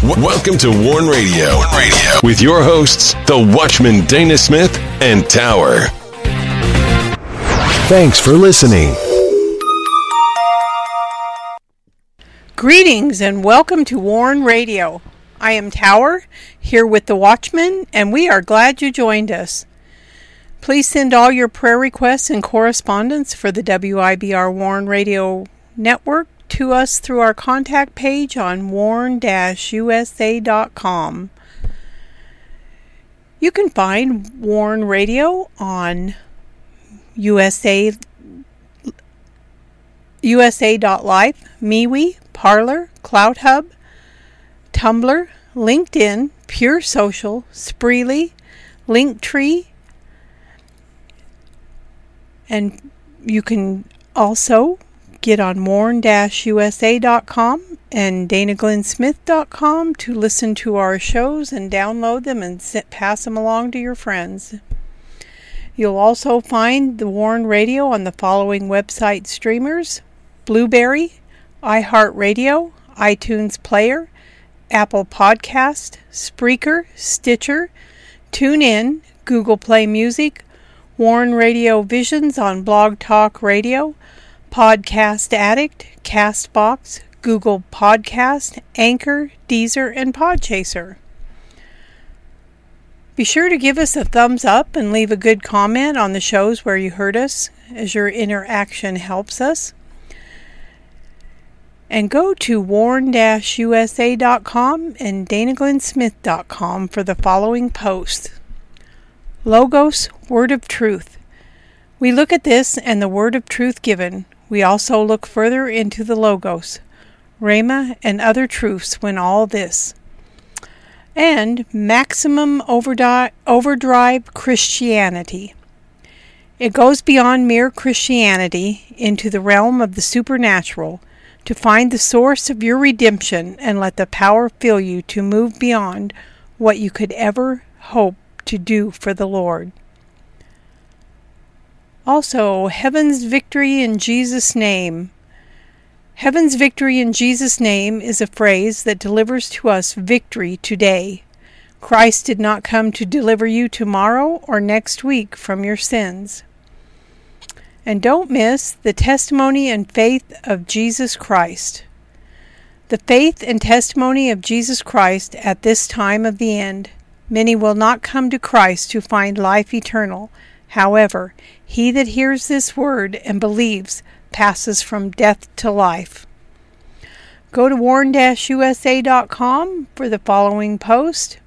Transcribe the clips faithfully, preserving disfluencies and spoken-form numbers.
W- welcome to Warn Radio. Warn Radio with your hosts, the Watchman Dana Smith and Tower. Thanks for listening. Greetings and welcome to Warn Radio. I am Tower, here with the Watchman, and we are glad you joined us. Please send all your prayer requests and correspondence for the W I B R Warn Radio Network to us through our contact page on warn dash u s a dot com. You can find Warn Radio on U S A U S A dot life, MeWe, Parler, CloutHub, Tumblr, LinkedIn, Pure Social, Spreely, Linktree, and you can also get on warn dash u s a dot com and dana glenn smith dot com to listen to our shows and download them and sit, pass them along to your friends. You'll also find the Warn Radio on the following website streamers: Blueberry, iHeartRadio, iTunes Player, Apple Podcast, Spreaker, Stitcher, TuneIn, Google Play Music, Warn Radio Visions on Blog Talk Radio, Podcast Addict, CastBox, Google Podcast, Anchor, Deezer, and Podchaser. Be sure to give us a thumbs up and leave a good comment on the shows where you heard us, as your interaction helps us. And go to warn dash u s a dot com and dana glenn smith dot com for the following posts. Logos, Word of Truth. We look at this and the Word of Truth given. We also look further into the Logos, Rhema, and other truths when all this. And Maximum Overdrive, Overdrive Christianity. It goes beyond mere Christianity into the realm of the supernatural to find the source of your redemption and let the power fill you to move beyond what you could ever hope to do for the Lord. Also, Heaven's Victory in Jesus' Name. Heaven's victory in Jesus' name is a phrase that delivers to us victory today. Christ did not come to deliver you tomorrow or next week from your sins. And don't miss the testimony and faith of Jesus Christ. The faith and testimony of Jesus Christ at this time of the end. Many will not come to Christ to find life eternal. However, he that hears this word and believes passes from death to life. Go to warn dash u s a dot com for the following post.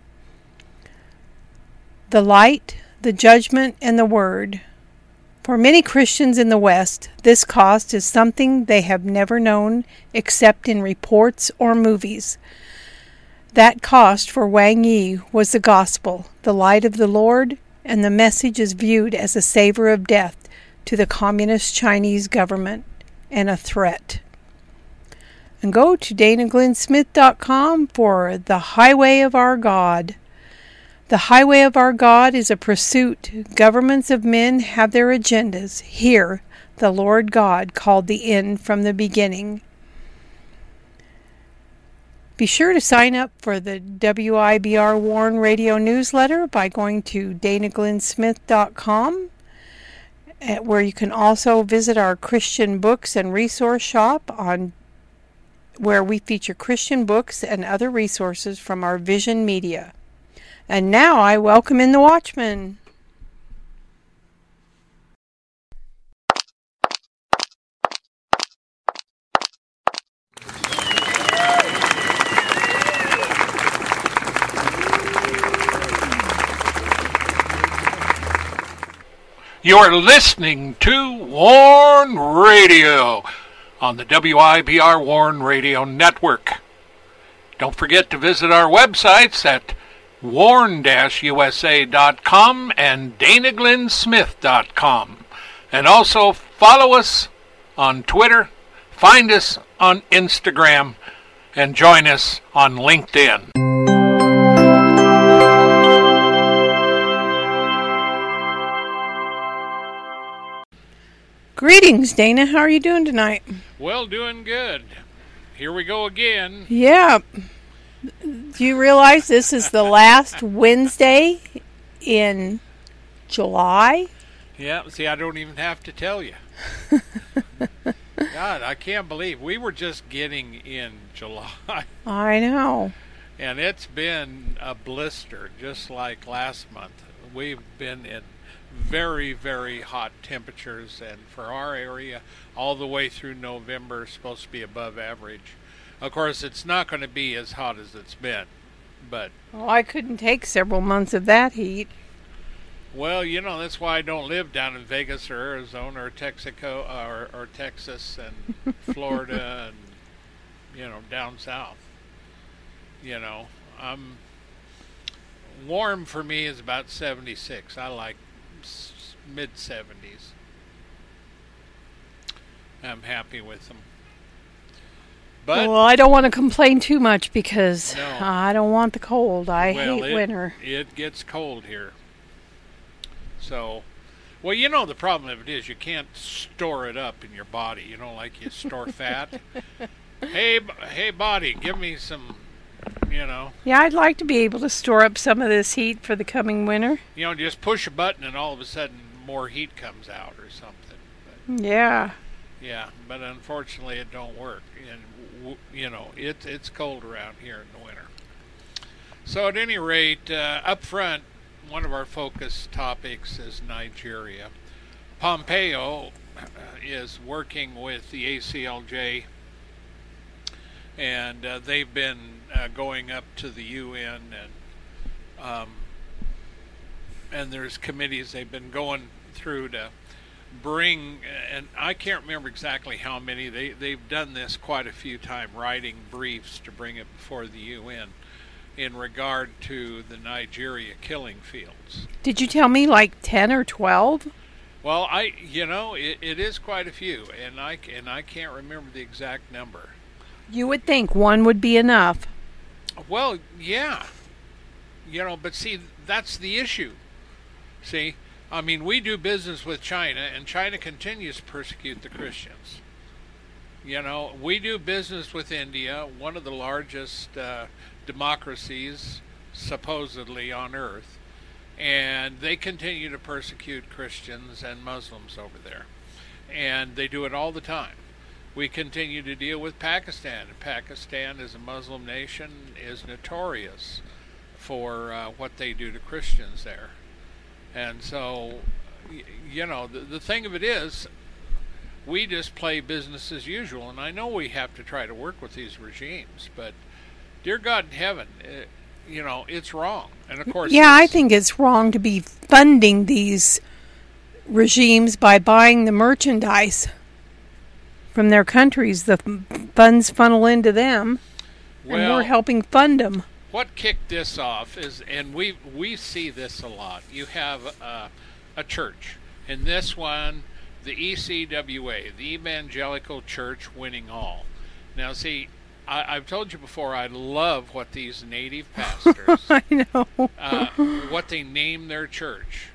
The Light, the Judgment, and the Word. For many Christians in the West, this cost is something they have never known except in reports or movies. That cost for Wang Yi was the gospel, the light of the Lord, and the message is viewed as a savor of death to the communist Chinese government and a threat. And go to dana glenn smith dot com for The Highway of Our God. The highway of our God is a pursuit. Governments of men have their agendas. Here, the Lord God called the end from the beginning. Be sure to sign up for the W I B R Warn Radio newsletter by going to dana glenn smith dot com, where you can also visit our Christian books and resource shop, on where we feature Christian books and other resources from our Vision Media. And now I welcome in the Watchman. You're listening to Warn Radio on the W I B R Warn Radio Network. Don't forget to visit our websites at warn dash u s a dot com and dana glenn smith dot com. And also follow us on Twitter, find us on Instagram, and join us on LinkedIn. Greetings, Dana. How are you doing tonight? Well, doing good. Here we go again. Yeah. Do you realize this is the last Wednesday in July? Yeah, see, I don't even have to tell you. God, I can't believe we were just getting in July. I know. And it's been a blister, just like last month. We've been in very, very hot temperatures, and for our area, all the way through November, it's supposed to be above average. Of course, it's not going to be as hot as it's been, but... Well, I couldn't take several months of that heat. Well, you know, that's why I don't live down in Vegas or Arizona or Texaco or, or Texas and Florida and, you know, down south. You know, I'm warm for me is about seventy-six. I like mid seventies. I'm happy with them. But well, I don't want to complain too much because no. I don't want the cold. I well, hate it, winter. It gets cold here. So, well, you know, the problem of it is you can't store it up in your body. You know, like you store fat. Hey, hey, body, give me some, you know. Yeah, I'd like to be able to store up some of this heat for the coming winter. You know, just push a button and all of a sudden more heat comes out or something. But, yeah. Yeah, but unfortunately it don't work. And, you know, it, it's cold around here in the winter. So at any rate, uh, up front, one of our focus topics is Nigeria. Pompeo is working with the A C L J, and uh, they've been uh, going up to the U N, and um, and there's committees they've been going through to bring, and I can't remember exactly how many. They, they've done this quite a few times, writing briefs to bring it before the U N. In regard to the Nigeria killing fields. Did you tell me like ten or twelve? Well, I, you know, it, it is quite a few, and I, and I can't remember the exact number. You would think one would be enough. Well, yeah. You know, but see, that's the issue. See, I mean, we do business with China, and China continues to persecute the Christians. You know, we do business with India, one of the largest uh, democracies supposedly on earth, and they continue to persecute Christians and Muslims over there, and they do it all the time. We continue to deal with Pakistan. Pakistan, as a Muslim nation, is notorious for uh, what they do to Christians there. And so, you know, the, the thing of it is, we just play business as usual, and I know we have to try to work with these regimes, but dear God in heaven, it, you know, it's wrong. And of course, yeah, I think it's wrong to be funding these regimes by buying the merchandise from their countries. The funds funnel into them, well, and we're helping fund them. What kicked this off is, and we we see this a lot. You have uh, a church, and this one, the E C W A, the Evangelical Church Winning All. Now, see, I, I've told you before, I love what these native pastors, I know, uh, what they name their church,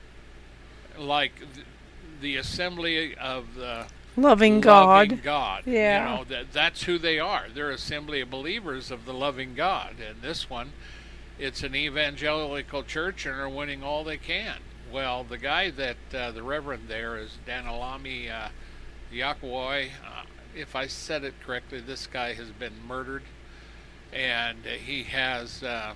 like the, the Assembly of the loving God. Loving God. Yeah. You know, that that's who they are. They're Assembly of Believers of the Loving God. And this one, it's an evangelical church, and they're winning all they can. Well, the guy that, uh, the Reverend there is Danalami uh, Yakawoi. Uh, if I said it correctly, this guy has been murdered, and uh, he has uh,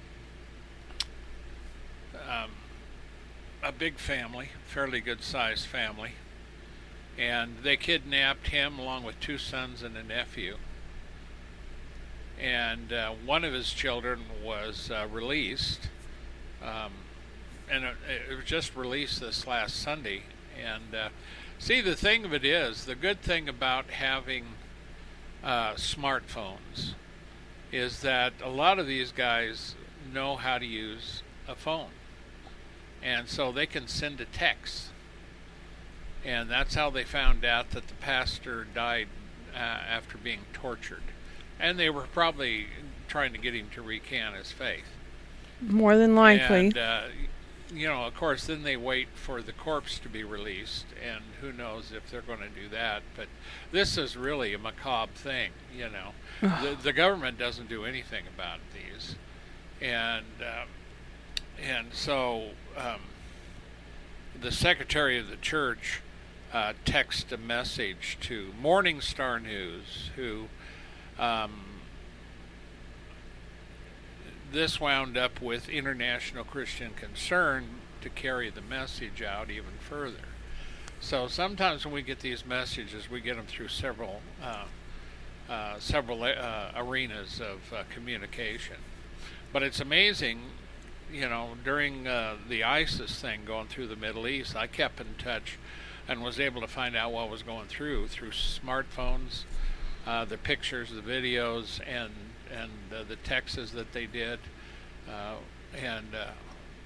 um, a big family, fairly good-sized family, and they kidnapped him along with two sons and a nephew. And uh, one of his children was uh, released. Um, And it, it was just released this last Sunday. And uh, see, the thing of it is, the good thing about having uh, smartphones is that a lot of these guys know how to use a phone. And so they can send a text. And that's how they found out that the pastor died uh, after being tortured. And they were probably trying to get him to recant his faith. More than likely. And, uh, you know, of course, then they wait for the corpse to be released, and who knows if they're going to do that. But this is really a macabre thing, you know. the, the government doesn't do anything about these. And uh, and so um, the secretary of the church uh, texted a message to Morning Star News, who um, this wound up with International Christian Concern to carry the message out even further. So sometimes when we get these messages, we get them through several uh, uh, several uh, arenas of uh, communication. But it's amazing, you know, during uh, the ISIS thing going through the Middle East, I kept in touch and was able to find out what was going through through smartphones, uh, the pictures, the videos, and and uh, the texts that they did, uh, and uh,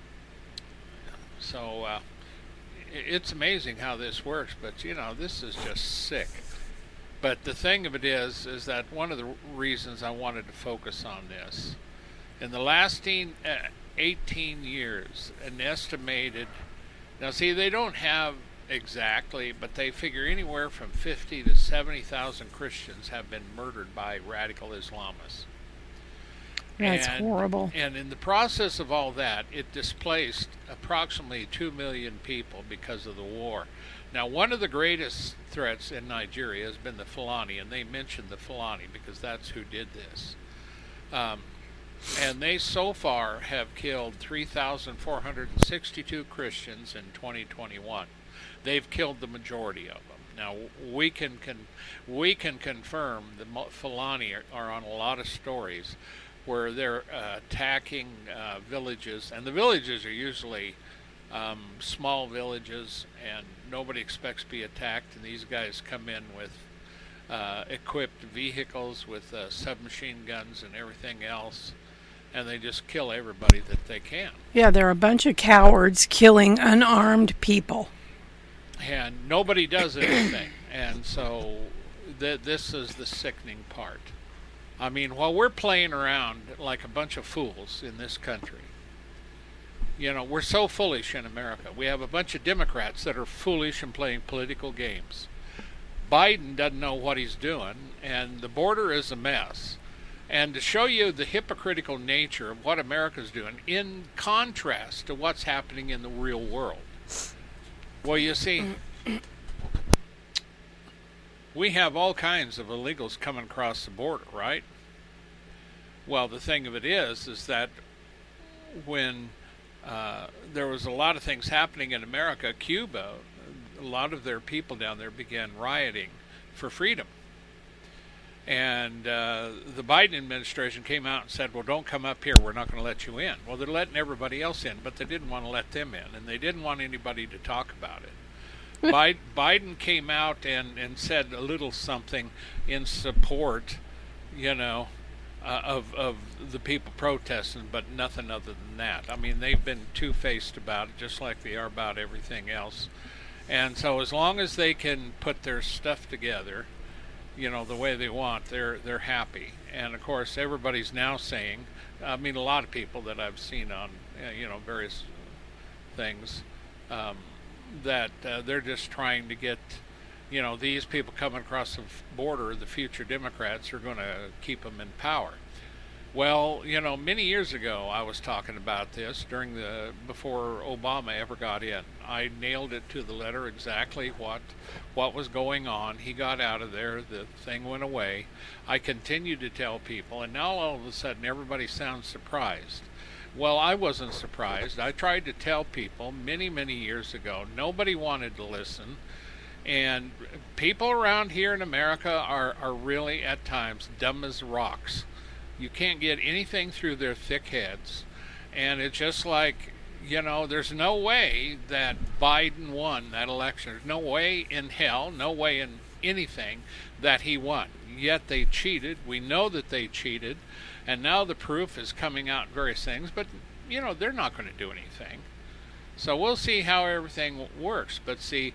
so uh, it's amazing how this works. But you know, this is just sick. But the thing of it is, is that one of the reasons I wanted to focus on this, in the last eighteen years, an estimated, now see, they don't have exactly, but they figure anywhere from fifty to seventy thousand Christians have been murdered by radical Islamists. That's and, horrible. And in the process of all that, it displaced approximately two million people because of the war. Now, one of the greatest threats in Nigeria has been the Fulani, and they mentioned the Fulani because that's who did this. Um, and they so far have killed three thousand four hundred sixty-two Christians in twenty twenty-one. They've killed the majority of them. Now, we can, can we can confirm the Fulani are, are on a lot of stories where they're uh, attacking uh, villages, and the villages are usually um, small villages, and nobody expects to be attacked, and these guys come in with uh, equipped vehicles with uh, submachine guns and everything else, and they just kill everybody that they can. Yeah, they're a bunch of cowards killing unarmed people. And nobody does anything, and so th- this is the sickening part. I mean, while we're playing around like a bunch of fools in this country, you know, we're so foolish in America. We have a bunch of Democrats that are foolish and playing political games. Biden doesn't know what he's doing, and the border is a mess. And to show you the hypocritical nature of what America's doing in contrast to what's happening in the real world. Well, you see, we have all kinds of illegals coming across the border, right? Well, the thing of it is, is that when uh, there was a lot of things happening in America, Cuba, a lot of their people down there began rioting for freedom. And uh, the Biden administration came out and said, well, don't come up here, we're not going to let you in. Well, they're letting everybody else in, but they didn't want to let them in, and they didn't want anybody to talk about it. Biden came out and, and said a little something in support, you know, uh, of of the people protesting, but nothing other than that. I mean, they've been two-faced about it, just like they are about everything else. And so as long as they can put their stuff together, you know, the way they want, they're they're happy. And of course, everybody's now saying, I mean, a lot of people that I've seen on, you know, various things, um, that uh, they're just trying to get, you know, these people coming across the border, the future Democrats, are going to keep them in power. Well, you know, many years ago I was talking about this during the, before Obama ever got in. I nailed it to the letter exactly what what was going on. He got out of there, the thing went away. I continued to tell people, and now all of a sudden everybody sounds surprised. Well, I wasn't surprised. I tried to tell people many, many years ago. Nobody wanted to listen. And people around here in America are, are really, at times, dumb as rocks. You can't get anything through their thick heads. And it's just like, you know, there's no way that Biden won that election. There's no way in hell, no way in anything that he won. Yet they cheated. We know that they cheated. And now the proof is coming out in various things, but, you know, they're not going to do anything. So we'll see how everything works. But see,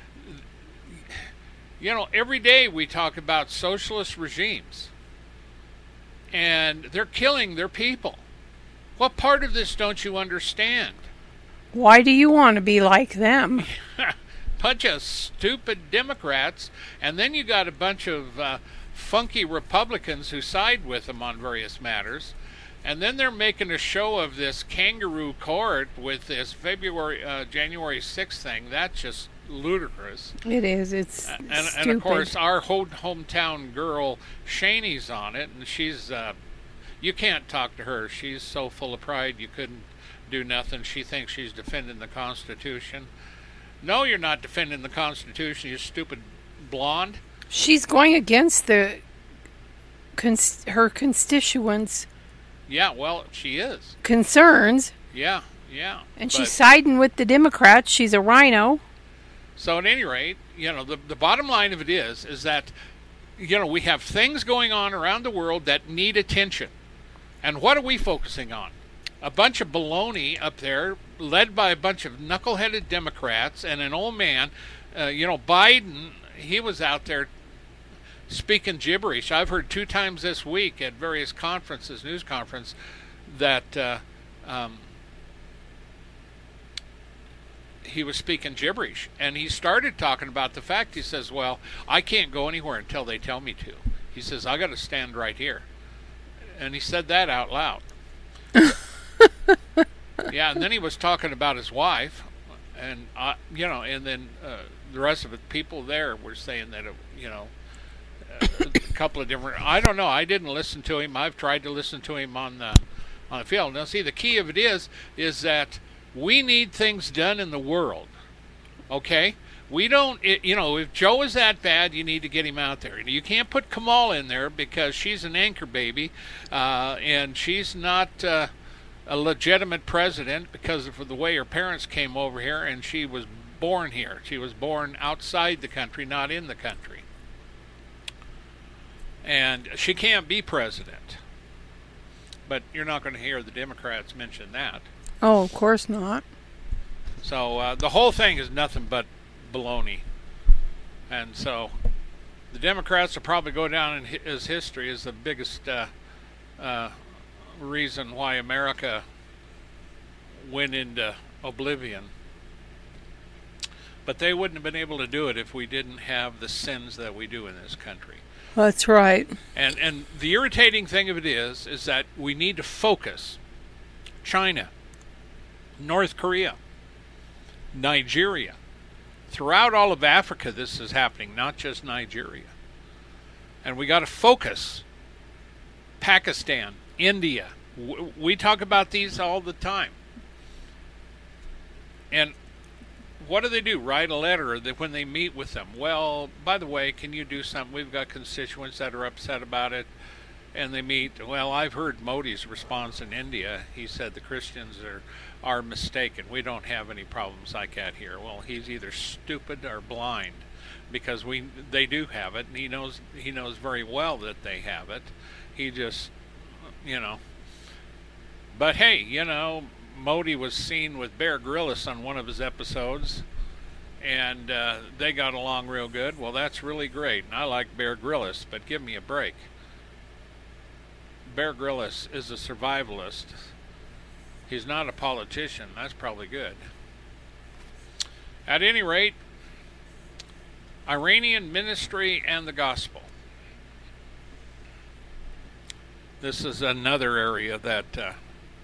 you know, every day we talk about socialist regimes, and they're killing their people. What part of this don't you understand? Why do you want to be like them? Bunch of stupid Democrats, and then you got a bunch of uh, funky Republicans who side with them on various matters, And then they're making a show of this kangaroo court with this February, uh, January sixth thing. That's just ludicrous. It is. It's and, stupid. And of course, our home, hometown girl Shaney's on it, and she's. Uh, you can't talk to her. She's so full of pride. You couldn't do nothing. She thinks she's defending the Constitution. No, you're not defending the Constitution. You stupid blonde. She's going against the cons- her constituents. Yeah, well, she is. Concerns. Yeah, yeah. And she's siding with the Democrats. She's a rhino. So at any rate, you know, the the bottom line of it is, is that, you know, we have things going on around the world that need attention. And what are we focusing on? A bunch of baloney up there, led by a bunch of knuckleheaded Democrats and an old man. Uh, you know, Biden, he was out there speaking gibberish. I've heard two times this week at various conferences, news conference, that uh, um, he was speaking gibberish. And he started talking about the fact, he says, well, I can't go anywhere until they tell me to. He says, I got to stand right here. And he said that out loud. Yeah, and then he was talking about his wife. And, uh, you know, and then uh, the rest of the people there were saying that, it, you know, a couple of different. I don't know. I didn't listen to him. I've tried to listen to him on the on the field. Now, see, the key of it is is that we need things done in the world. Okay, we don't. It, you know, if Joe is that bad, you need to get him out there. You can't put Kamala in there because she's an anchor baby, uh, and she's not uh, a legitimate president because of the way her parents came over here, and she was born here. She was born outside the country, not in the country. And she can't be president. But you're not going to hear the Democrats mention that. Oh, of course not. So uh, the whole thing is nothing but baloney. And so the Democrats will probably go down in hi- as history as the biggest uh, uh, reason why America went into oblivion. But they wouldn't have been able to do it if we didn't have the sins that we do in this country. That's right. And and the irritating thing of it is, is that we need to focus. China, North Korea, Nigeria. Throughout all of Africa, this is happening, not just Nigeria. And we got to focus. Pakistan, India. W- we talk about these all the time. And what do they do? Write a letter that when they meet with them. Well, by the way, can you do something? We've got constituents that are upset about it. And they meet. Well, I've heard Modi's response in India. He said the Christians are, are mistaken. We don't have any problems like that here. Well, he's either stupid or blind, because we they do have it, and he knows he knows very well that they have it. He just, you know. But hey, you know, Modi was seen with Bear Grylls on one of his episodes, and uh, they got along real good. Well, that's really great, and I like Bear Grylls, but give me a break. Bear Grylls is a survivalist. He's not a politician. That's probably good. At any rate, Iranian ministry and the gospel. This is another area that uh,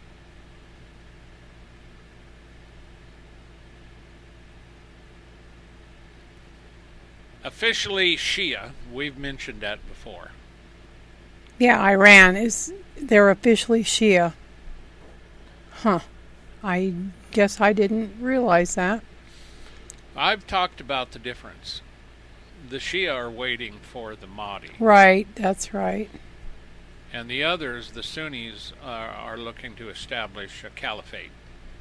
officially Shia. We've mentioned that before. Yeah, Iran is, they're officially Shia. Huh. I guess I didn't realize that. I've talked about the difference. The Shia are waiting for the Mahdi. Right, that's right. And the others, the Sunnis, are, are looking to establish a caliphate.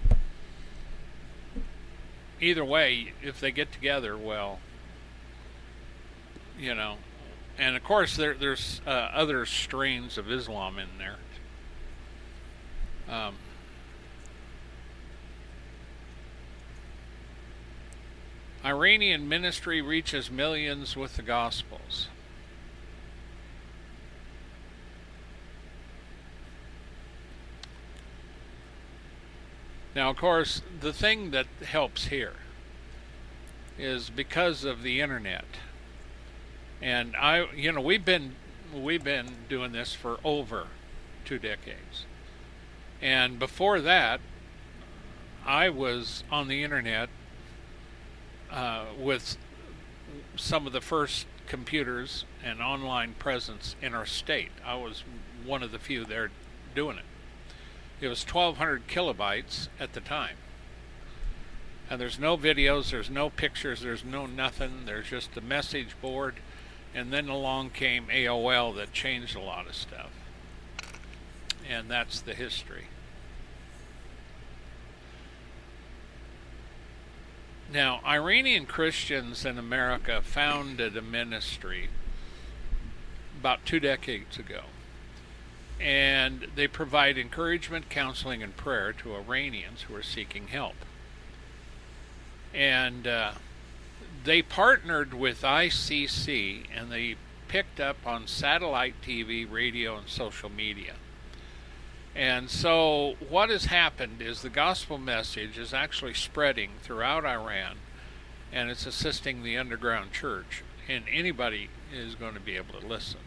Either way, if they get together, well, you know. And of course, there, there's uh, other strains of Islam in there. Um, Iranian ministry reaches millions with the Gospels. Now, of course, the thing that helps here is because of the internet. And I, you know, we've been we've been doing this for over two decades. And before that, I was on the internet uh, with some of the first computers and online presence in our state. I was one of the few there doing it. It was twelve hundred kilobytes at the time. And there's no videos, there's no pictures, there's no nothing. There's just a message board. And then along came A O L that changed a lot of stuff. And that's the history. Now, Iranian Christians in America founded a ministry about two decades ago. And they provide encouragement, counseling, and prayer to Iranians who are seeking help. And uh, they partnered with I C C, and they picked up on satellite T V, radio, and social media. And so what has happened is the gospel message is actually spreading throughout Iran, and it's assisting the underground church, and anybody is going to be able to listen.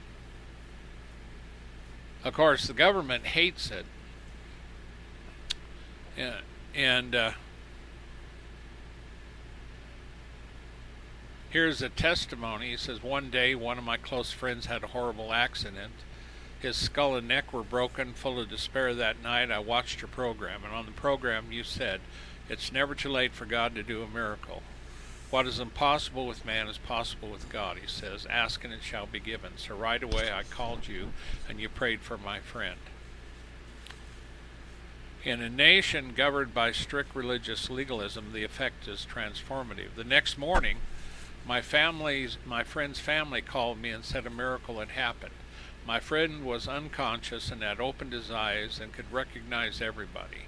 Of course, the government hates it. And, and uh, here's a testimony. He says, one day one of my close friends had a horrible accident. His skull and neck were broken. Full of despair that night, I watched your program. And on the program you said, it's never too late for God to do a miracle. What is impossible with man is possible with God, he says. Ask and it shall be given. So right away I called you and you prayed for my friend. In a nation governed by strict religious legalism, the effect is transformative. The next morning, my family's, my friend's family called me and said a miracle had happened. My friend was unconscious and had opened his eyes and could recognize everybody.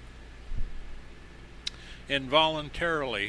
Involuntarily,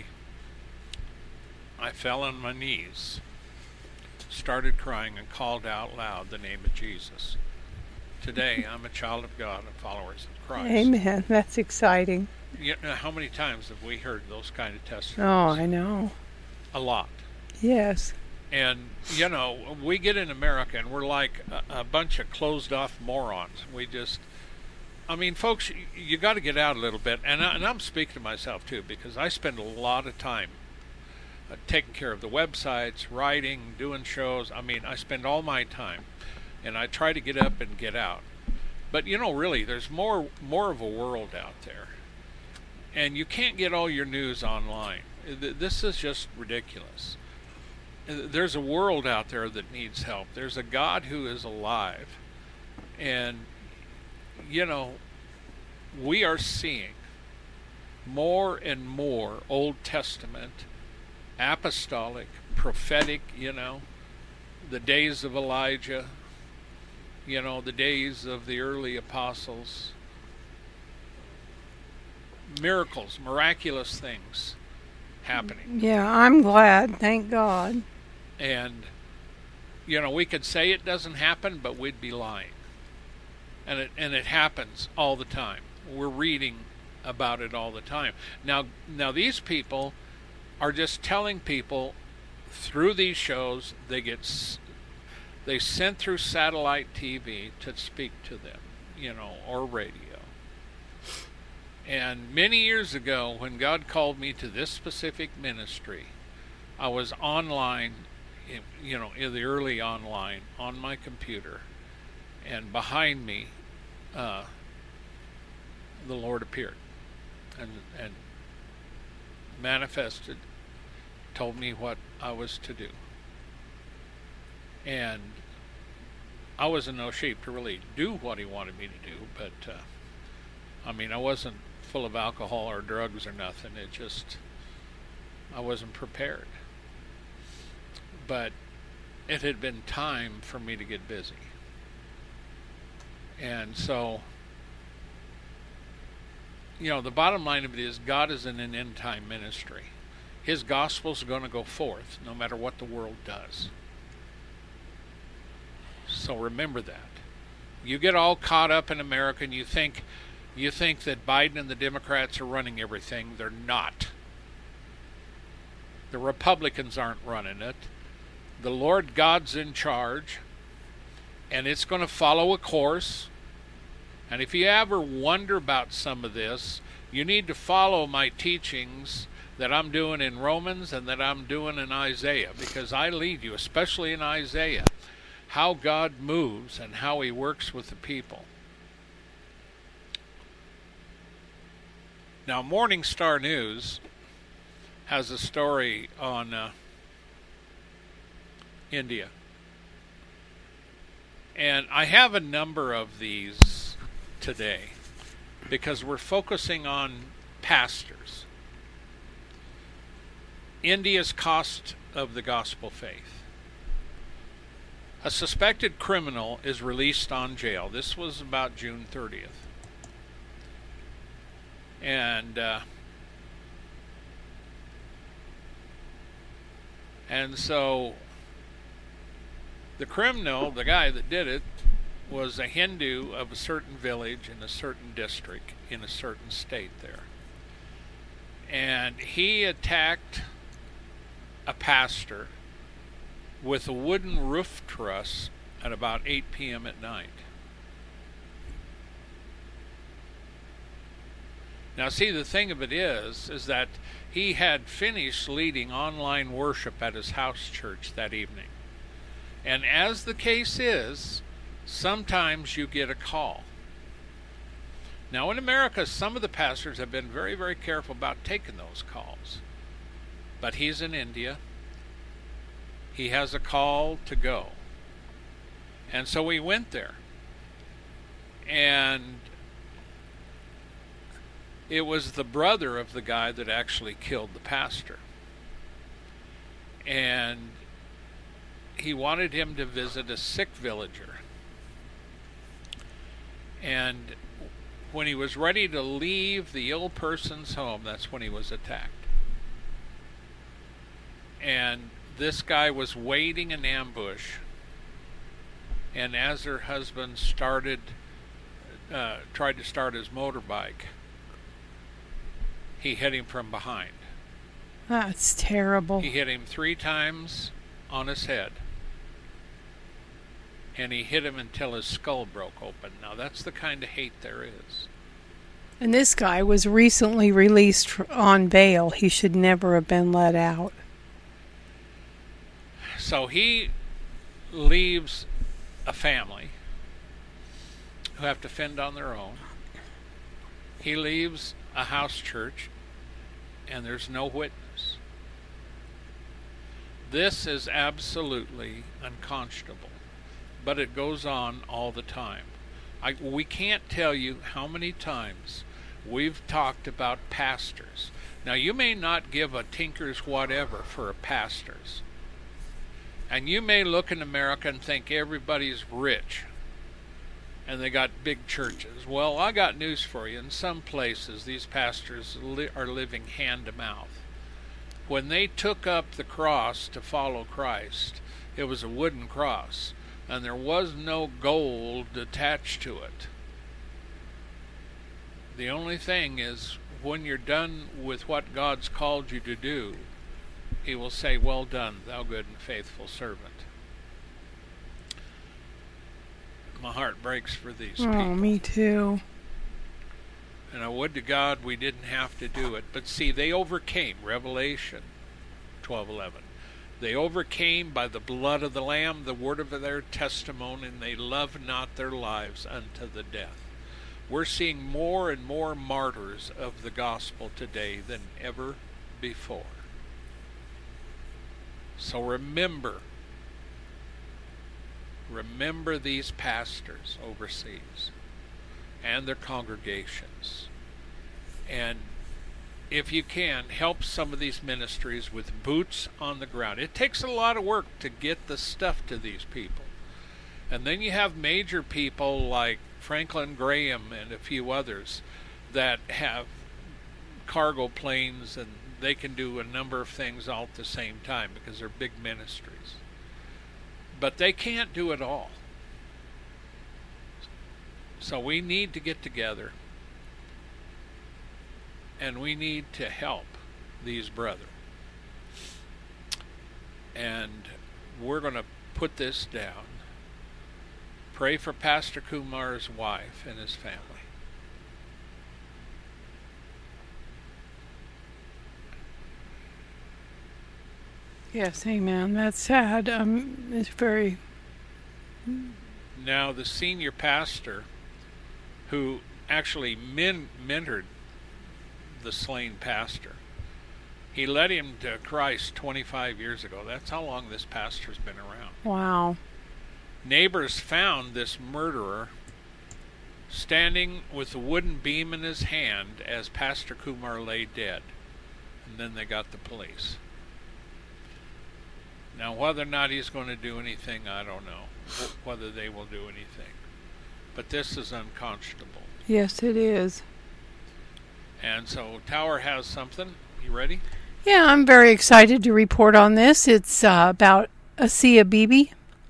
I fell on my knees, started crying, and called out loud the name of Jesus. Today, I'm a child of God and followers of Christ. Amen. That's exciting. You know, how many times have we heard those kind of testimonies? Oh, I know. A lot. Yes. And, you know, we get in America and we're like a, a bunch of closed-off morons. We just, I mean, folks, you, you got to get out a little bit. And, I, and I'm speaking to myself, too, because I spend a lot of time uh, taking care of the websites, writing, doing shows. I mean, I spend all my time. And I try to get up and get out. But, you know, really, there's more more of a world out there. And you can't get all your news online. This is just ridiculous. There's a world out there that needs help. There's a God who is alive. And, you know, we are seeing more and more Old Testament, apostolic, prophetic, you know, the days of Elijah, you know, the days of the early apostles, miracles, miraculous things happening. Yeah, I'm glad. Thank God. And, you know, we could say it doesn't happen, but we'd be lying. And it and it happens all the time. We're reading about it all the time. Now, now these people are just telling people through these shows, they get they sent through satellite T V to speak to them, you know, or radio. And many years ago, when God called me to this specific ministry, I was online, you know, in the early online, on my computer, and behind me, uh, the Lord appeared and, and manifested, told me what I was to do. And I was in no shape to really do what he wanted me to do, but, uh, I mean, I wasn't full of alcohol or drugs or nothing. It just, I wasn't prepared. But it had been time for me to get busy. And so, you know, the bottom line of it is God is in an end-time ministry. His gospel's going to go forth no matter what the world does. So remember that. You get all caught up in America and you think you think that Biden and the Democrats are running everything. They're not. The Republicans aren't running it. The Lord God's in charge, and it's going to follow a course, And if you ever wonder about some of this, you need to follow my teachings that I'm doing in Romans and that I'm doing in Isaiah, because I lead you, especially in Isaiah, how God moves and how he works with the people. Now, Morning Star News has a story on uh, India. And I have a number of these today because we're focusing on pastors. India's cost of the gospel faith. A suspected criminal is released on jail. This was about June thirtieth. And uh, and so the criminal, the guy that did it, was a Hindu of a certain village in a certain district in a certain state there. And he attacked a pastor with a wooden roof truss at about eight p.m. at night. Now, see, the thing of it is, is that he had finished leading online worship at his house church that evening. And as the case is, sometimes you get a call. Now, in America, some of the pastors have been very, very careful about taking those calls. But he's in India. He has a call to go. And so we went there. And it was the brother of the guy that actually killed the pastor. And he wanted him to visit a sick villager. And when he was ready to leave the ill person's home, that's when he was attacked. And this guy was waiting in ambush. And as her husband started, uh, tried to start his motorbike, he hit him from behind. That's terrible. He hit him three times on his head. And he hit him until his skull broke open. Now, that's the kind of hate there is. And this guy was recently released on bail. He should never have been let out. So he leaves a family who have to fend on their own. He leaves a house church, and there's no witness. This is absolutely unconscionable, but it goes on all the time. I, we can't tell you how many times we've talked about pastors. Now, you may not give a tinker's whatever for a pastor's, and you may look in America and think everybody's rich and they got big churches. Well, I got news for you. In some places, these pastors li- are living hand to mouth. When they took up the cross to follow Christ, it was a wooden cross, and there was no gold attached to it. The only thing is, when you're done with what God's called you to do, he will say, "Well done, thou good and faithful servant." My heart breaks for these oh, people. Oh, me too. And I would to God we didn't have to do it. But see, they overcame. Revelation twelve eleven. They overcame by the blood of the Lamb, the word of their testimony, and they loved not their lives unto the death. We're seeing more and more martyrs of the gospel today than ever before. So remember, remember these pastors overseas and their congregations. And if you can, help some of these ministries with boots on the ground. It takes a lot of work to get the stuff to these people. And then you have major people like Franklin Graham and a few others that have cargo planes, and they can do a number of things all at the same time because they're big ministries. But they can't do it all. So we need to get together, and we need to help these brethren. And we're going to put this down Pray for Pastor Kumar's wife and his family. Yes, amen. That's sad. Um, it's very... Now, the senior pastor who actually men- mentored the slain pastor, he led him to Christ twenty-five years ago. That's how long this pastor's been around. Wow. Neighbors found this murderer standing with a wooden beam in his hand as Pastor Kumar lay dead. And then they got the police. Now, whether or not he's going to do anything, I don't know. Whether they will do anything. But this is unconscionable. Yes, it is. And so Tower has something. You ready? Yeah, I'm very excited to report on this. It's uh, about Asia Bibi.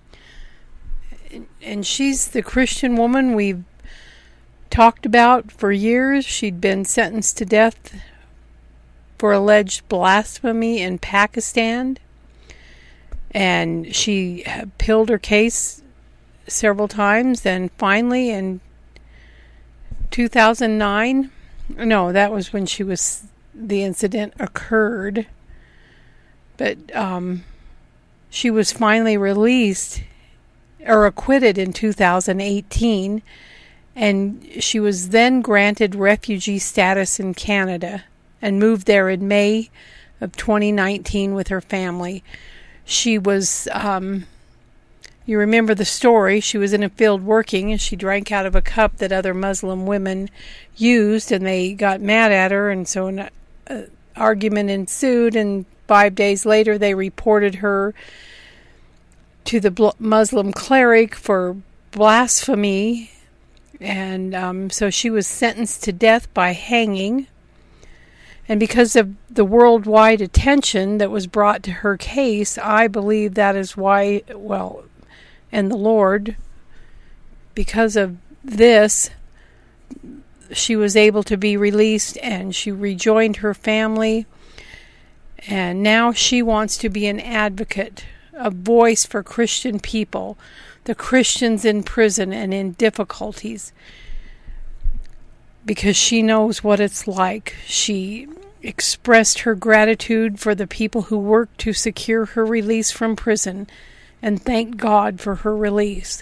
And she's the Christian woman we've talked about for years. She'd been sentenced to death for alleged blasphemy in Pakistan. And she appealed her case several times. And finally, in two thousand nine, no, that was when she was, the incident occurred. But um, she was finally released or acquitted in two thousand eighteen. And she was then granted refugee status in Canada and moved there in May of twenty nineteen with her family. She was, um, you remember the story, she was in a field working and she drank out of a cup that other Muslim women used, and they got mad at her, and so an uh, argument ensued, and five days later they reported her to the bl- Muslim cleric for blasphemy, and um, so she was sentenced to death by hanging. And because of the worldwide attention that was brought to her case, I believe that is why, well, and the Lord, because of this, she was able to be released and she rejoined her family. And now she wants to be an advocate, a voice for Christian people, the Christians in prison and in difficulties, because she knows what it's like. She expressed her gratitude for the people who worked to secure her release from prison and thanked God for her release.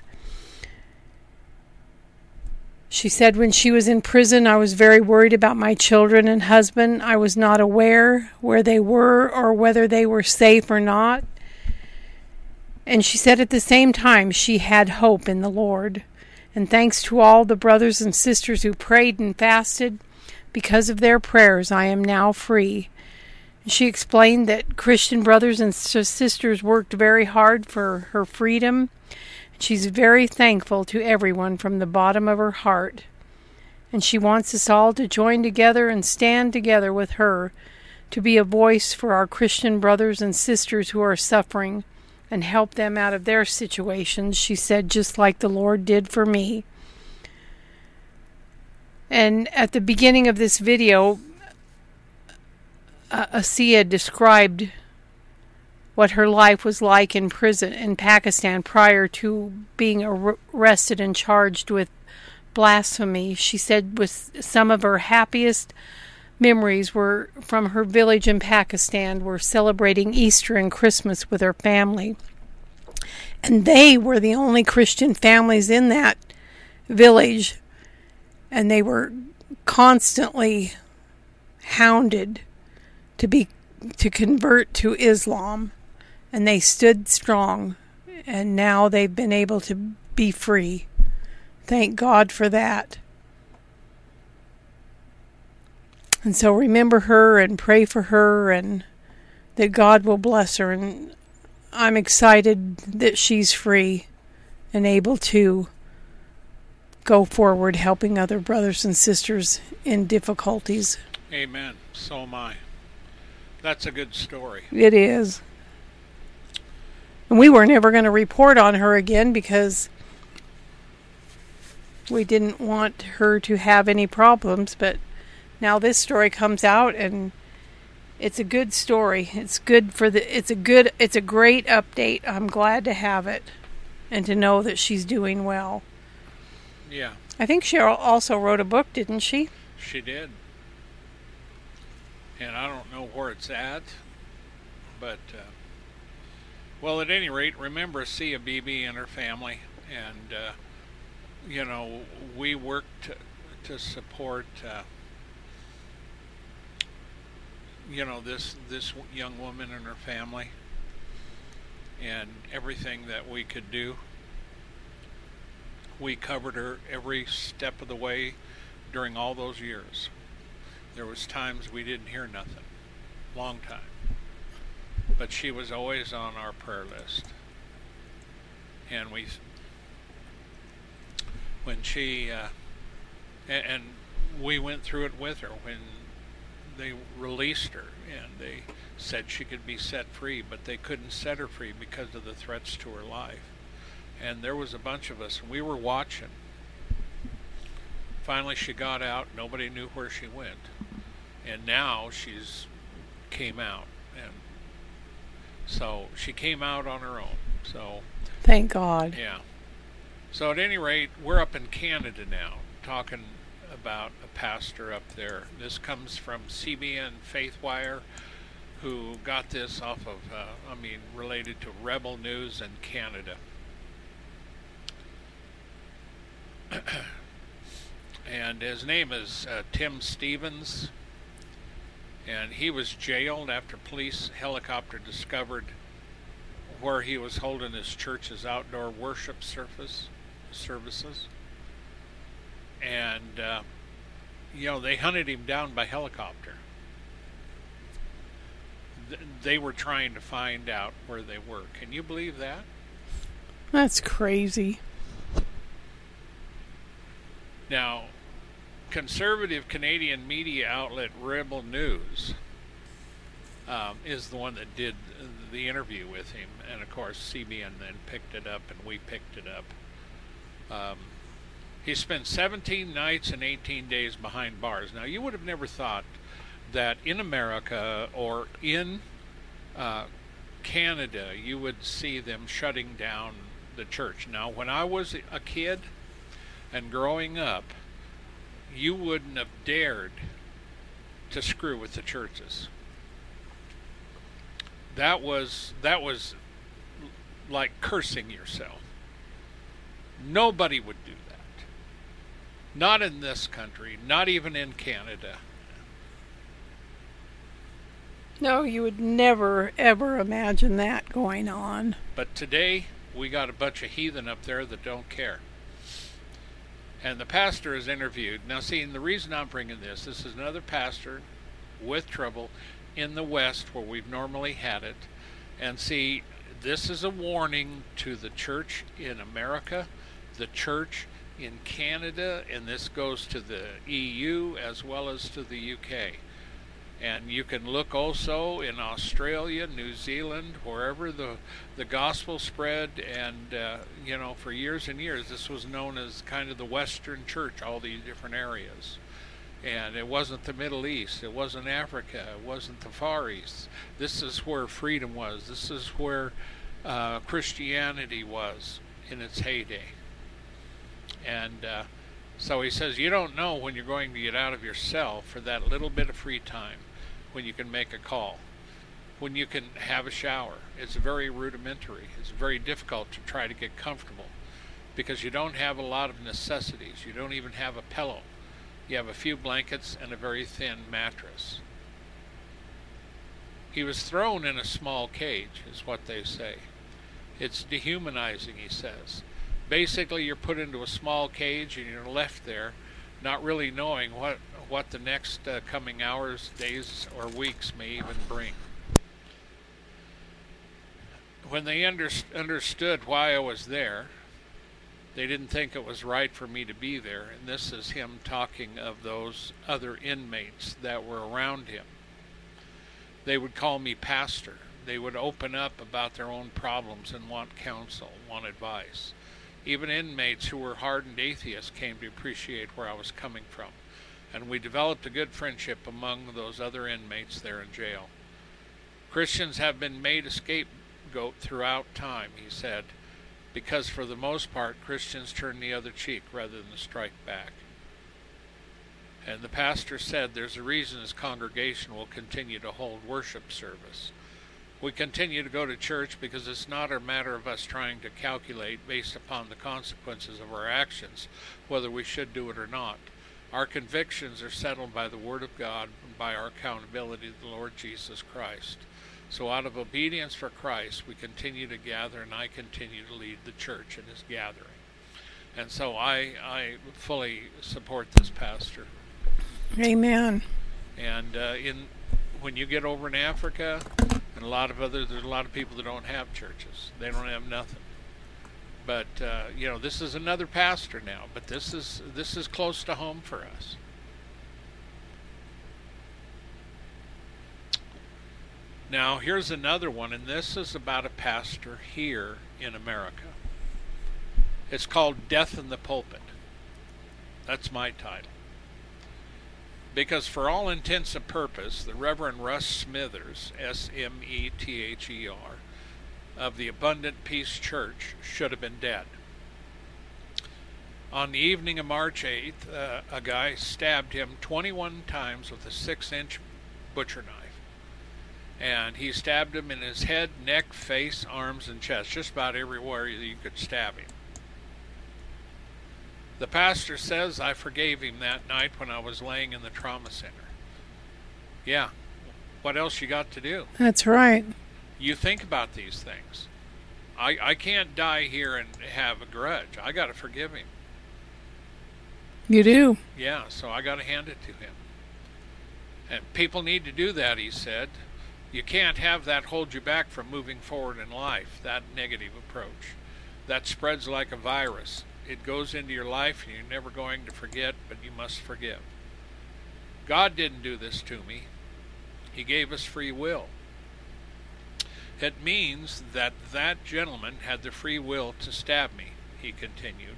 She said, when she was in prison, I was very worried about my children and husband. I was not aware where they were or whether they were safe or not. And she said at the same time she had hope in the Lord. And thanks to all the brothers and sisters who prayed and fasted, because of their prayers, I am now free. She explained that Christian brothers and sisters worked very hard for her freedom. She's very thankful to everyone from the bottom of her heart. And she wants us all to join together and stand together with her to be a voice for our Christian brothers and sisters who are suffering and help them out of their situations, she said, just like the Lord did for me. And at the beginning of this video, uh, Asia described what her life was like in prison in Pakistan prior to being ar- arrested and charged with blasphemy. She said with some of her happiest memories were from her village in Pakistan, were celebrating Easter and Christmas with her family. And they were the only Christian families in that village. And they were constantly hounded to be to convert to Islam. And they stood strong. And now they've been able to be free. Thank God for that. And so remember her and pray for her, and that God will bless her. And I'm excited that she's free and able to go forward helping other brothers and sisters in difficulties. Amen. So am I. That's a good story. It is. And we were never going to report on her again because we didn't want her to have any problems, but now this story comes out, and it's a good story. It's good for the. It's a good. It's a great update. I'm glad to have it, and to know that she's doing well. Yeah. I think Cheryl also wrote a book, didn't she? She did. And I don't know where it's at, but, uh, well, at any rate, remember Sia Beebe and her family, and, uh, you know, we worked to, to support, uh, you know, this, this young woman and her family, and everything that we could do. We covered her every step of the way during all those years. There was times we didn't hear nothing, long time. But she was always on our prayer list. And we, when she, uh, and, and we went through it with her when they released her, and they said she could be set free, but they couldn't set her free because of the threats to her life. And there was a bunch of us, and we were watching. Finally she got out, nobody knew where she went. And now she's came out, and so she came out on her own. So thank God. Yeah. So at any rate, we're up in Canada now, talking about a pastor up there. This comes from C B N FaithWire, who got this off of, uh, I mean, related to Rebel News in Canada. And his name is uh, Tim Stevens, and he was jailed after police helicopter discovered where he was holding his church's outdoor worship service services. And uh, you know, they hunted him down by helicopter. Th- they were trying to find out where they were. Can you believe that? That's crazy. Now, conservative Canadian media outlet Rebel News um, is the one that did the interview with him, and of course C B N then picked it up, and we picked it up. Um, he spent seventeen nights and eighteen days behind bars. Now, you would have never thought that in America or in uh, Canada you would see them shutting down the church. Now, when I was a kid and growing up, you wouldn't have dared to screw with the churches. That was that was like cursing yourself. Nobody would do that. Not in this country, not even in Canada. No, you would never, ever imagine that going on. But today, we got a bunch of heathen up there that don't care. And the pastor is interviewed. Now, see, and the reason I'm bringing this, this is another pastor with trouble in the West where we've normally had it. And see, this is a warning to the church in America, the church in Canada, and this goes to the E U as well as to the U K. And you can look also in Australia, New Zealand, wherever the the gospel spread. And, uh, you know, for years and years, this was known as kind of the Western Church, all these different areas. And it wasn't the Middle East. It wasn't Africa. It wasn't the Far East. This is where freedom was. This is where uh, Christianity was in its heyday. And uh, so he says, you don't know when you're going to get out of your cell for that little bit of free time, when you can make a call, when you can have a shower. It's very rudimentary. It's very difficult to try to get comfortable because you don't have a lot of necessities. You don't even have a pillow. You have a few blankets and a very thin mattress. He was thrown in a small cage, is what they say. It's dehumanizing, he says. Basically, you're put into a small cage and you're left there, not really knowing what what the next uh, coming hours, days, or weeks may even bring. When they under, understood why I was there, they didn't think it was right for me to be there. And this is him talking of those other inmates that were around him. They would call me pastor. They would open up about their own problems and want counsel, want advice. Even inmates who were hardened atheists came to appreciate where I was coming from. And we developed a good friendship among those other inmates there in jail. Christians have been made a scapegoat throughout time, he said. because for the most part, Christians turn the other cheek rather than strike back. And the pastor said there's a reason his congregation will continue to hold worship service. We continue to go to church because it's not a matter of us trying to calculate based upon the consequences of our actions whether we should do it or not. Our convictions are settled by the Word of God and by our accountability to the Lord Jesus Christ. So out of obedience for Christ, we continue to gather, and I continue to lead the church in his gathering. And so I, I fully support this pastor. Amen. And uh, in when you get over in Africa, and a lot of other, there's a lot of people that don't have churches. They don't have nothing. But uh, you know, this is another pastor now. But this is this is close to home for us. Now here's another one, and this is about a pastor here in America. It's called Death in the Pulpit. That's my title. Because for all intents and purposes, the Reverend Russ Smithers, S M E T H E R, of the Abundant Peace Church should have been dead. On the evening of March eighth, uh, a guy stabbed him twenty-one times with a six-inch butcher knife. And he stabbed him in his head, neck, face, arms, and chest, just about everywhere you could stab him. The pastor says, I forgave him that night when I was laying in the trauma center. Yeah, what else you got to do? That's right. You think about these things. I, I can't die here and have a grudge. I got to forgive him. You do? Yeah, so I got to hand it to him. And people need to do that, he said. You can't have that hold you back from moving forward in life, that negative approach. That spreads like a virus. It goes into your life, and you're never going to forget, but you must forgive. God didn't do this to me. He gave us free will. It means that that gentleman had the free will to stab me, he continued.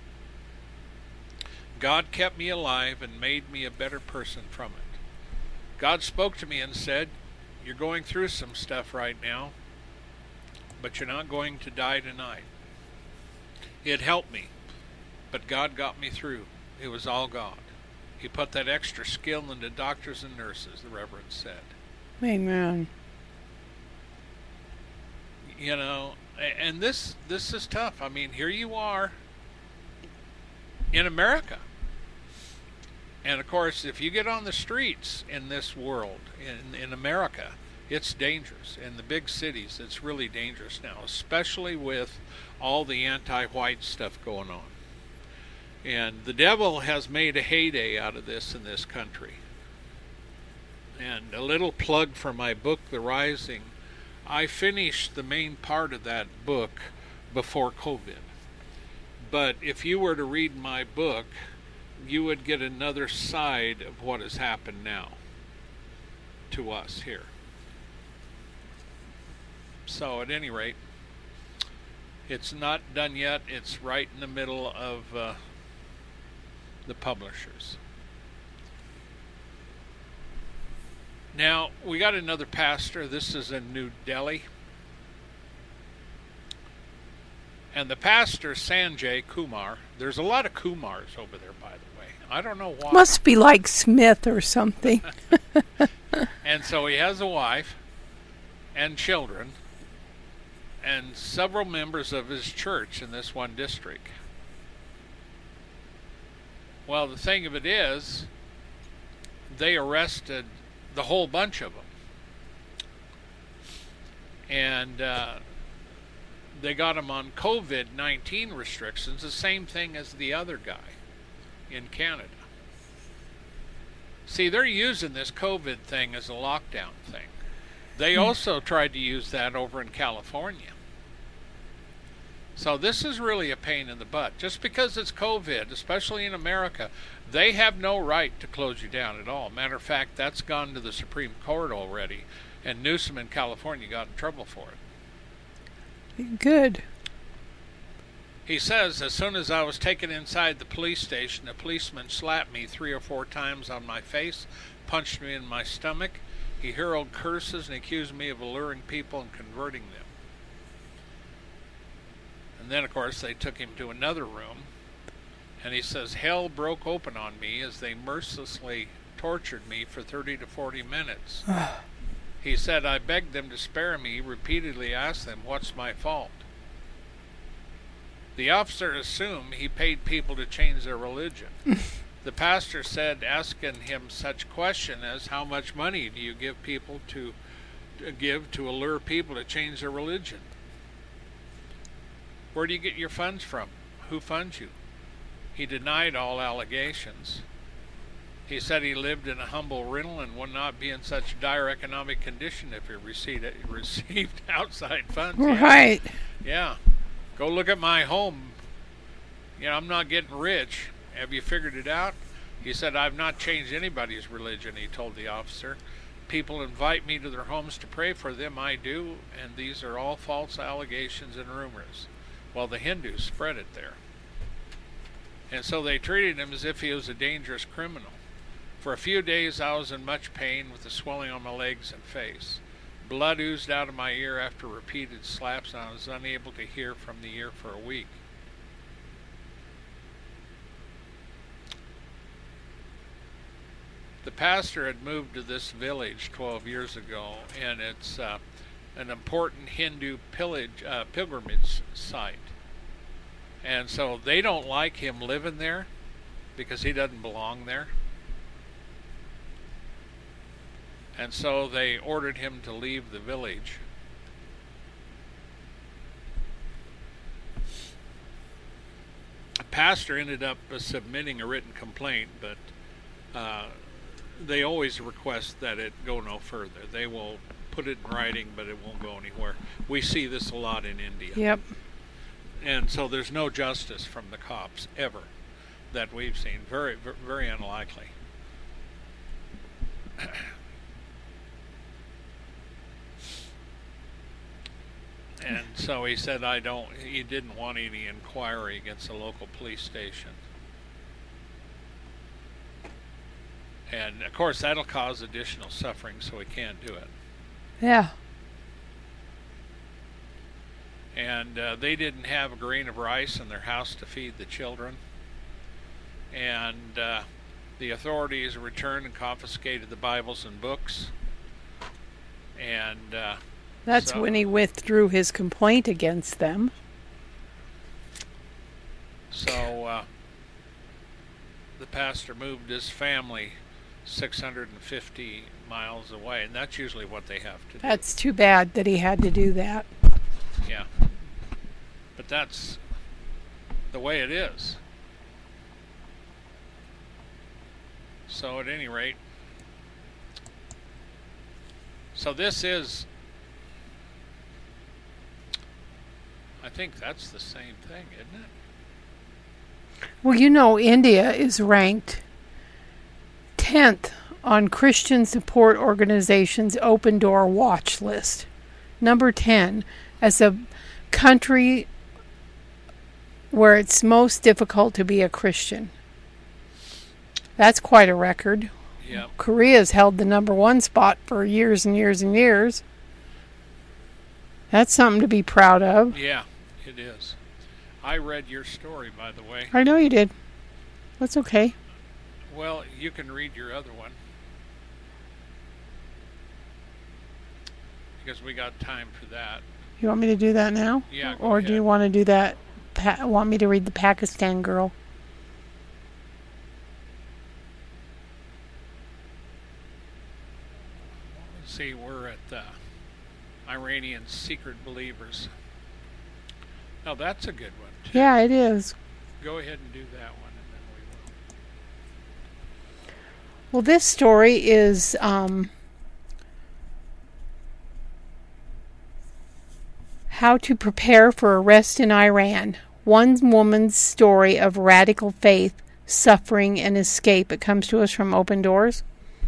God kept me alive and made me a better person from it. God spoke to me and said, you're going through some stuff right now, but you're not going to die tonight. It helped me, but God got me through. It was all God. He put that extra skill into doctors and nurses, the Reverend said. Amen. You know, and this this is tough. I mean, here you are in America. And of course, if you get on the streets in this world, in, in America, it's dangerous. In the big cities, it's really dangerous now, especially with all the anti-white stuff going on. And the devil has made a heyday out of this in this country. And a little plug for my book, The Rising. I finished the main part of that book before COVID. But if you were to read my book, you would get another side of what has happened now to us here. So at any rate, it's not done yet. It's right in the middle of uh, the publishers. Now, we got another pastor. This is in New Delhi. And the pastor, Sanjay Kumar, there's a lot of Kumars over there, by the way. I don't know why. Must be like Smith or something. And so he has a wife and children and several members of his church in this one district. Well, the thing of it is, they arrested the whole bunch of them. And uh, they got him on COVID nineteen restrictions, the same thing as the other guy in Canada. See, they're using this COVID thing as a lockdown thing. They also tried to use that over in California. So this is really a pain in the butt. Just because it's COVID, especially in America, they have no right to close you down at all. Matter of fact, that's gone to the Supreme Court already, and Newsom in California got in trouble for it. Good. He says, as soon as I was taken inside the police station, a policeman slapped me three or four times on my face, punched me in my stomach. He hurled curses and accused me of alluring people and converting them. And then, of course, they took him to another room. And he says, hell broke open on me as they mercilessly tortured me for thirty to forty minutes. He said, I begged them to spare me, repeatedly asked them, what's my fault? The officer assumed he paid people to change their religion. The pastor said, asking him such question as, how much money do you give people to, to give to allure people to change their religion? Where do you get your funds from? Who funds you? He denied all allegations. He said he lived in a humble rental and would not be in such dire economic condition if he received, received outside funds. Right. Yeah. yeah. Go look at my home. You know, I'm not getting rich. Have you figured it out? He said, I've not changed anybody's religion, he told the officer. People invite me to their homes to pray for them, I do, and these are all false allegations and rumors. Well, the Hindus spread it there. And so they treated him as if he was a dangerous criminal. For a few days I was in much pain with the swelling on my legs and face. Blood oozed out of my ear after repeated slaps, and I was unable to hear from the ear for a week. The pastor had moved to this village twelve years ago, and it's uh, an important Hindu pillage, uh, pilgrimage site. And so they don't like him living there because he doesn't belong there. And so they ordered him to leave the village. The pastor ended up uh, submitting a written complaint, but uh, they always request that it go no further. They will put it in writing, but it won't go anywhere. We see this a lot in India. Yep. And so there's no justice from the cops ever that we've seen. Very, very unlikely. And so he said, I don't, he didn't want any inquiry against the local police station. And of course that'll cause additional suffering, so he can't do it. Yeah. And uh, they didn't have a grain of rice in their house to feed the children. And uh, the authorities returned and confiscated the Bibles and books. And uh, that's so, when he withdrew his complaint against them. So uh, the pastor moved his family six hundred fifty miles away, and that's usually what they have to do. That's too bad that he had to do that. Yeah. But that's the way it is. So at any rate, so this is, I think that's the same thing, isn't it? Well, you know, India is ranked tenth on Christian support organization's Open Door watch list. Number ten, as a country where it's most difficult to be a Christian. That's quite a record. Yeah. Korea's held the number one spot for years and years and years. That's something to be proud of. Yeah, it is. I read your story, by the way. I know you did. That's okay. Well, you can read your other one. Because we got time for that. You want me to do that now? Yeah, go Or ahead. do you want to do that? Pa- want me to read the Pakistan girl? Let's see, we're at the Iranian secret believers. Oh, that's a good one, too. Yeah, it is. Go ahead and do that one, and then we will. Well, this story is um, how to prepare for arrest in Iran. One woman's story of radical faith, suffering, and escape. It comes to us from Open Doors.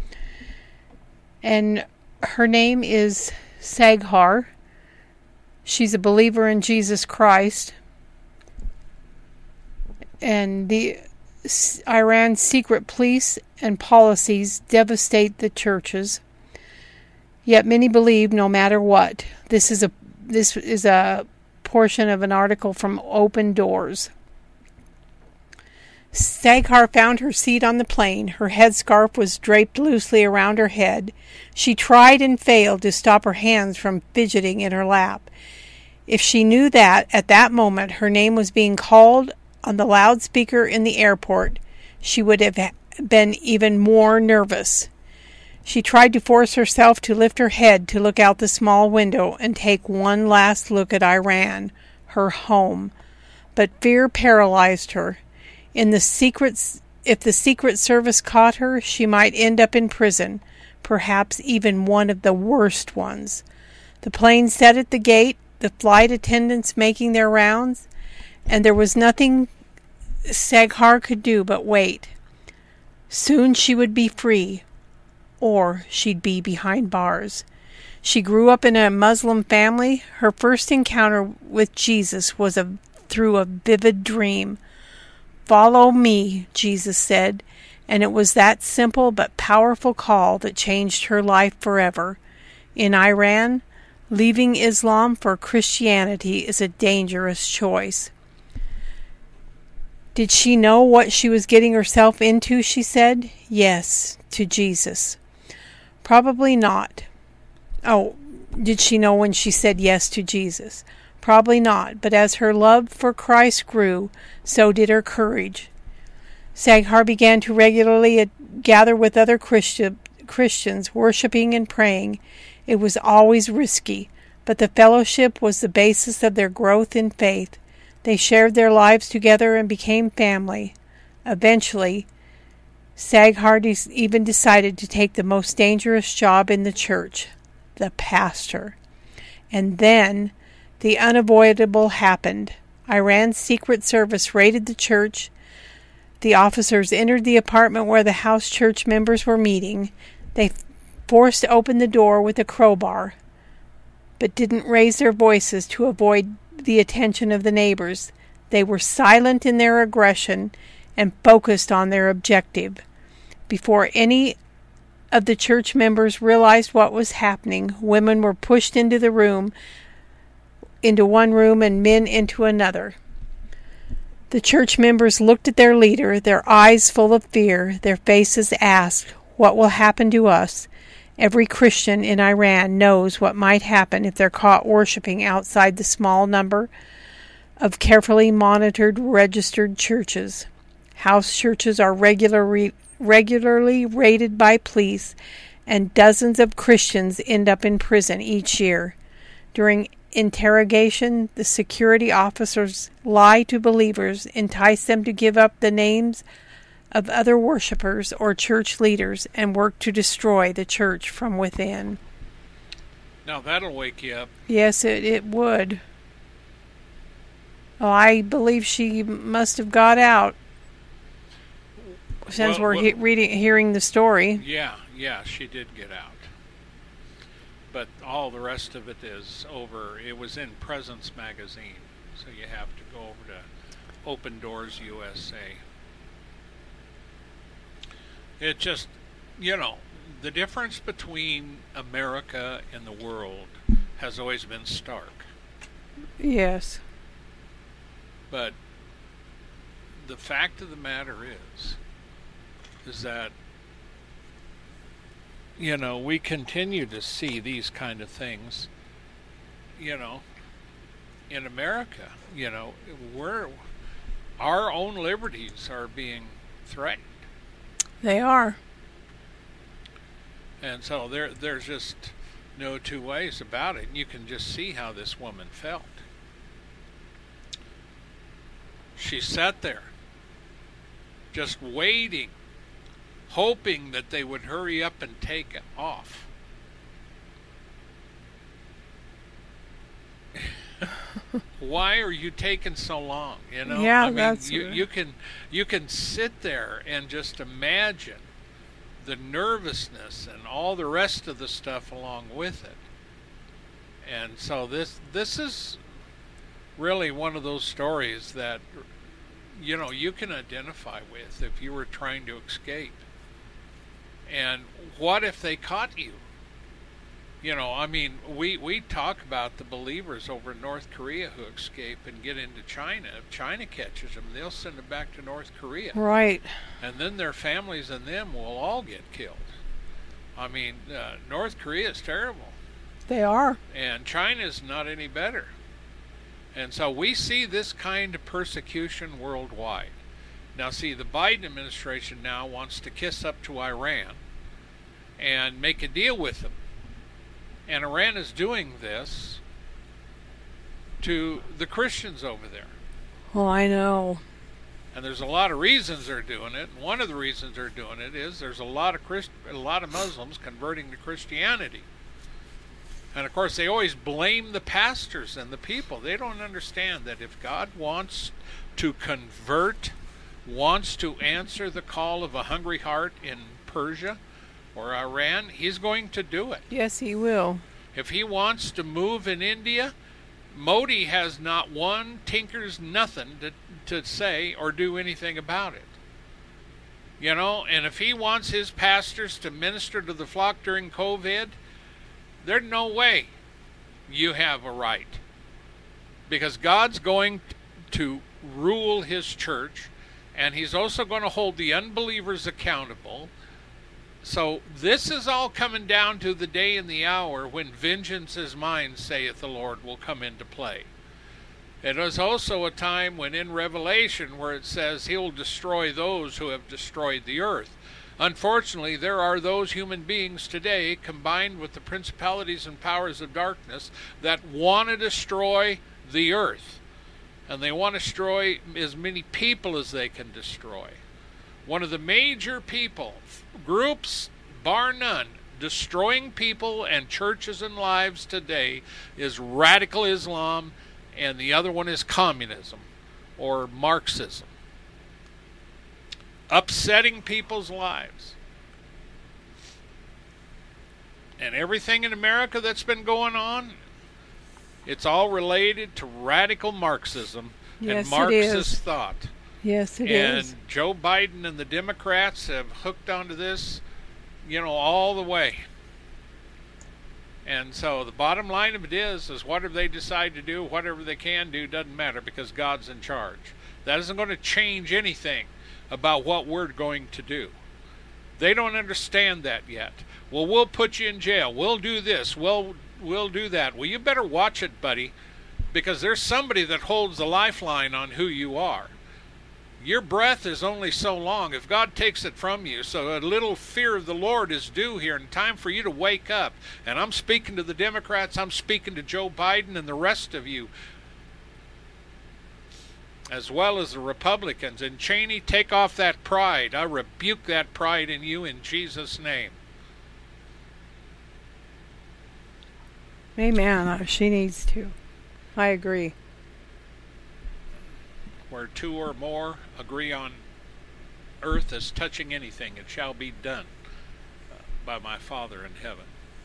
And her name is Saghar. She's a believer in Jesus Christ. And the Iran's secret police and policies devastate the churches. Yet many believe no matter what. This is a this is a portion of an article from Open Doors. Saghar found her seat on the plane. Her headscarf was draped loosely around her head. She tried and failed to stop her hands from fidgeting in her lap. If she knew that, at that moment, her name was being called on the loudspeaker in the airport, she would have been even more nervous. She tried to force herself to lift her head to look out the small window and take one last look at Iran, her home. But fear paralyzed her. In the secret, if the Secret Service caught her, she might end up in prison, perhaps even one of the worst ones. The plane sat at the gate, the flight attendants making their rounds, and there was nothing Saghar could do but wait. Soon she would be free, or she'd be behind bars. She grew up in a Muslim family. Her first encounter with Jesus was a, through a vivid dream. "Follow me," Jesus said, and it was that simple but powerful call that changed her life forever. In Iran, leaving Islam for Christianity is a dangerous choice. Did she know what she was getting herself into, she said? Yes, to Jesus. Probably not. Oh, did she know when she said yes to Jesus? Probably not, but as her love for Christ grew, so did her courage. Saghar began to regularly gather with other Christi- Christians, worshiping and praying. It was always risky, but the fellowship was the basis of their growth in faith. They shared their lives together and became family. Eventually, Saghar de- even decided to take the most dangerous job in the church, the pastor. And then the unavoidable happened. Iran's Secret Service raided the church. The officers entered the apartment where the house church members were meeting. They forced open the door with a crowbar, but didn't raise their voices to avoid the attention of the neighbors. They were silent in their aggression and focused on their objective. Before any of the church members realized what was happening, women were pushed into the room, into one room, and men into another. The church members looked at their leader, their eyes full of fear, their faces asked, "What will happen to us?" Every Christian in Iran knows what might happen if they're caught worshiping outside the small number of carefully monitored, registered churches. House churches are regularly, regularly raided by police, and dozens of Christians end up in prison each year. During interrogation, the security officers lie to believers, entice them to give up the names of other worshippers or church leaders, and work to destroy the church from within. Now that'll wake you up. Yes, it, it would. Oh, I believe she must have got out since Well, we're well- he- reading, hearing the story. Yeah, yeah, she did get out. But all the rest of it is over. It was in Presence magazine, so you have to go over to Open Doors U S A. It just, you know, the difference between America and the world has always been stark. Yes. But the fact of the matter is, is that, you know, we continue to see these kind of things, you know, in America. You know, we're, our own liberties are being threatened. They are. And so there, there's just no two ways about it. You can just see how this woman felt. She sat there, just waiting, hoping that they would hurry up and take it off. Why are you taking so long? You know, Yeah, I mean, that's you, you can you can sit there and just imagine the nervousness and all the rest of the stuff along with it. And so this this is really one of those stories that, you know, you can identify with if you were trying to escape. And what if they caught you? You know, I mean, we, we talk about the believers over in North Korea who escape and get into China. If China catches them, they'll send them back to North Korea. Right. And then their families and them will all get killed. I mean, uh, North Korea is terrible. They are. And China's not any better. And so we see this kind of persecution worldwide. Now, see, the Biden administration now wants to kiss up to Iran and make a deal with them. And Iran is doing this to the Christians over there. Oh, I know. And there's a lot of reasons they're doing it. And one of the reasons they're doing it is there's a lot of Christ- a lot of Muslims converting to Christianity. And of course, they always blame the pastors and the people. They don't understand that if God wants to convert, wants to answer the call of a hungry heart in Persia or Iran, he's going to do it. Yes, he will. If he wants to move in India, Modi has not one tinker's nothing to, to say or do anything about it. You know, and if he wants his pastors to minister to the flock during COVID, there's no way you have a right. Because God's going to rule his church, and he's also going to hold the unbelievers accountable. So this is all coming down to the day and the hour when vengeance is mine, saith the Lord, will come into play. It is also a time when in Revelation where it says he'll destroy those who have destroyed the earth. Unfortunately, there are those human beings today, combined with the principalities and powers of darkness, that want to destroy the earth. And they want to destroy as many people as they can destroy. One of the major people, groups, bar none, destroying people and churches and lives today is radical Islam, and the other one is communism or Marxism. Upsetting people's lives. And everything in America that's been going on, it's all related to radical Marxism yes, and Marxist thought. Yes, it and is. And Joe Biden and the Democrats have hooked onto this, you know, all the way. And so the bottom line of it is, is whatever they decide to do, whatever they can do, doesn't matter because God's in charge. That isn't going to change anything about what we're going to do. They don't understand that yet. Well, we'll put you in jail. We'll do this. We'll, we'll do that. Well, you better watch it, buddy, because there's somebody that holds the lifeline on who you are. Your breath is only so long. If God takes it from you, so a little fear of the Lord is due here, and time for you to wake up. And I'm speaking to the Democrats. I'm speaking to Joe Biden and the rest of you, as well as the Republicans. And Cheney, take off that pride. I rebuke that pride in you in Jesus' name. Amen. She needs to. I agree. Where two or more agree on earth as touching anything, it shall be done uh, by my Father in heaven.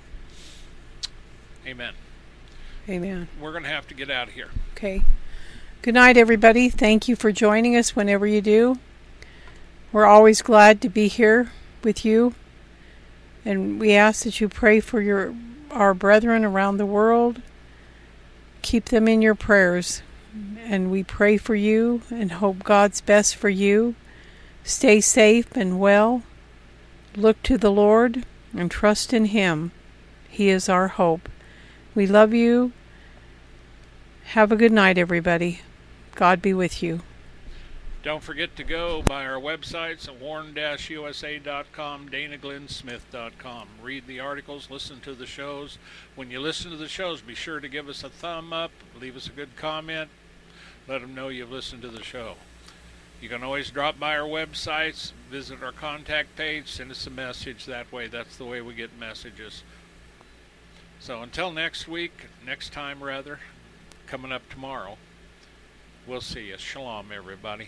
Amen. Amen. We're going to have to get out of here. Okay. Good night, everybody. Thank you for joining us whenever you do. We're always glad to be here with you. And we ask that you pray for your our brethren around the world. Keep them in your prayers. And we pray for you and hope God's best for you. Stay safe and well. Look to the Lord and trust in Him. He is our hope. We love you. Have a good night, everybody. God be with you. Don't forget to go by our websites at warn dash U S A dot com, dana glenn smith dot com. Read the articles, listen to the shows. When you listen to the shows, be sure to give us a thumb up, leave us a good comment. Let them know you've listened to the show. You can always drop by our websites, visit our contact page, send us a message that way. That's the way we get messages. So until next week, next time rather, coming up tomorrow, we'll see you. Shalom, everybody.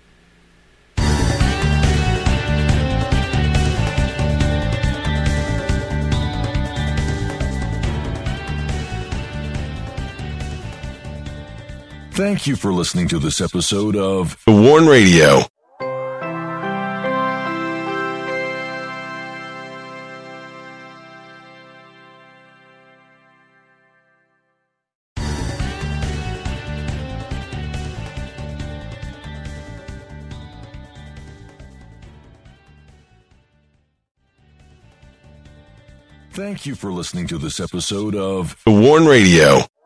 Thank you for listening to this episode of The Warn Radio. Thank you for listening to this episode of The Warn Radio.